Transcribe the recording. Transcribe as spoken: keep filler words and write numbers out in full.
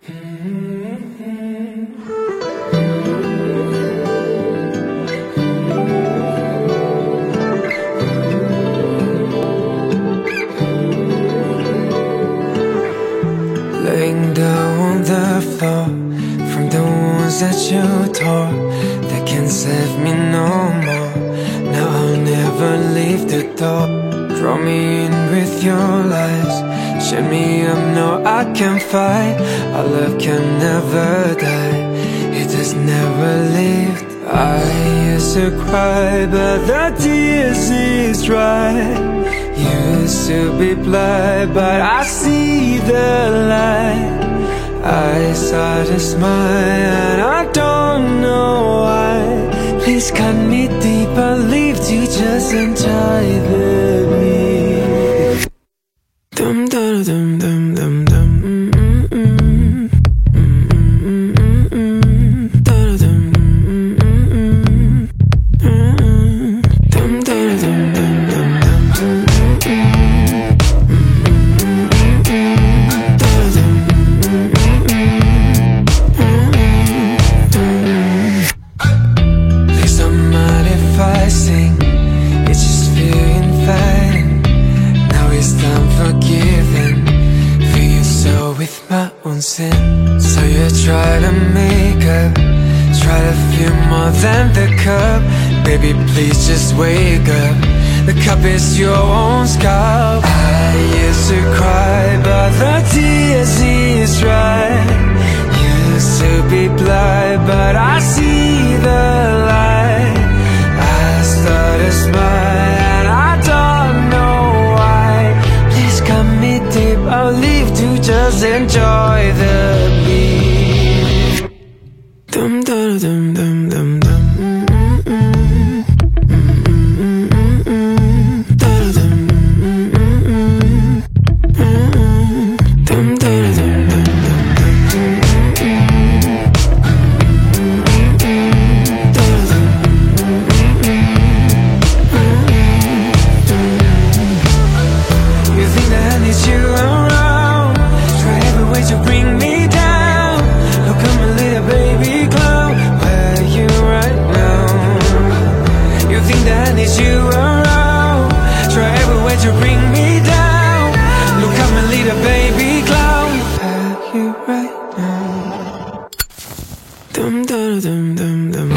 Laying down on the floor from the wounds that you tore, that can't save me no more. Now I'll never leave the door. Draw me in with your lies, shut me up, no I can't fight. Our love can never die, it has never lived. I used to cry but the tears is dry. Used to be blind but I see the light. I start to smile and I don't know why. Please cut me deep, I'll leave to just enjoy the beat. Dum dum dum dum dum dum. So you try to make up, try to feel more than the cup. Baby, please just wake up, the cup is your own scalp. I used to cry but the tears is dry. Used to be blind but I see the light. I start to smile and I don't know why. Please cut me deep, I'll leave to just enjoy the beat. Dum dum dum dum dum dum. You think that I need you around, try every way to bring me down. Look at my little baby clown, where are you right now? You think that I need you around, try every way to bring me down. Look at my little baby clown, where are you right now? Dum dum dum dum dum.